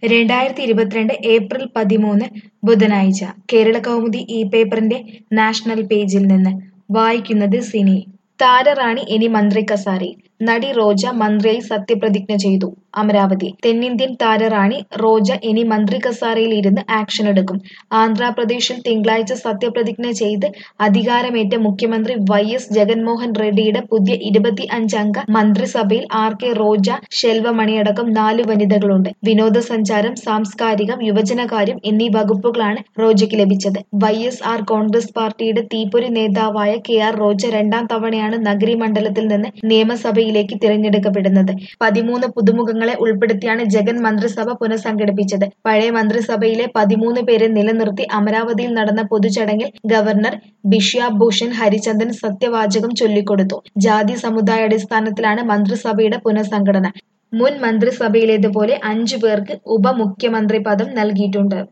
2022 April 13 ബുധനാഴ്ച കേരളകൗമുദി ഈ പേപ്പറിന്റെ നാഷണൽ പേജിൽ നിന്ന് വായിക്കുന്നത് സിനി. താരറാണി ഇനി മന്ത്രിക്കസേരയിൽ. നടി റോജ മന്ത്രിയായി സത്യപ്രതിജ്ഞ ചെയ്തു. അമരാവതി. തെന്നിന്ത്യൻ താരറാണി റോജ ഇനി മന്ത്രിക്കസേരയിൽ ഇരുന്ന് ആക്ഷനെടുക്കും. ആന്ധ്രാപ്രദേശിൽ തിങ്കളാഴ്ച സത്യപ്രതിജ്ഞ ചെയ്ത് അധികാരമേറ്റ മുഖ്യമന്ത്രി YS ജഗൻമോഹൻ റെഡ്ഡിയുടെ പുതിയ 25 അംഗ മന്ത്രിസഭയിൽ RK റോജ, ശെൽവമണിയടക്കം 4 വനിതകളുണ്ട്. വിനോദസഞ്ചാരം, സാംസ്കാരികം, യുവജനകാര്യം എന്നീ വകുപ്പുകളാണ് റോജയ്ക്ക് ലഭിച്ചത്. YSR കോൺഗ്രസ് പാർട്ടിയുടെ തീപ്പൊരി നേതാവായ KR റോജ രണ്ടാം തവണയാണ് നഗരി മണ്ഡലത്തിൽ നിന്ന് നിയമസഭയിലേക്ക് തിരഞ്ഞെടുക്കപ്പെടുന്നത്. 13 പുതുമുഖങ്ങളെ ഉൾപ്പെടുത്തിയാണ് ജഗൻ മന്ത്രിസഭ പുനഃസംഘടിപ്പിച്ചത്. പഴയ മന്ത്രിസഭയിലെ 13 പേരെ നിലനിർത്തി അമരാവതിയിൽ നടന്ന പൊതുചടങ്ങിൽ ഗവർണർ ബിശ്യ ഭൂഷൺ ഹരിചന്ദൻ സത്യവാചകം ചൊല്ലിക്കൊടുത്തു. ജാതി സമുദായാടിസ്ഥാനത്തിലാണ് മന്ത്രിസഭയുടെ പുനഃസംഘടന. മുൻ മന്ത്രിസഭയിലേതുപോലെ 5 പേർക്ക് ഉപമുഖ്യമന്ത്രി പദം നൽകിയിട്ടുണ്ട്.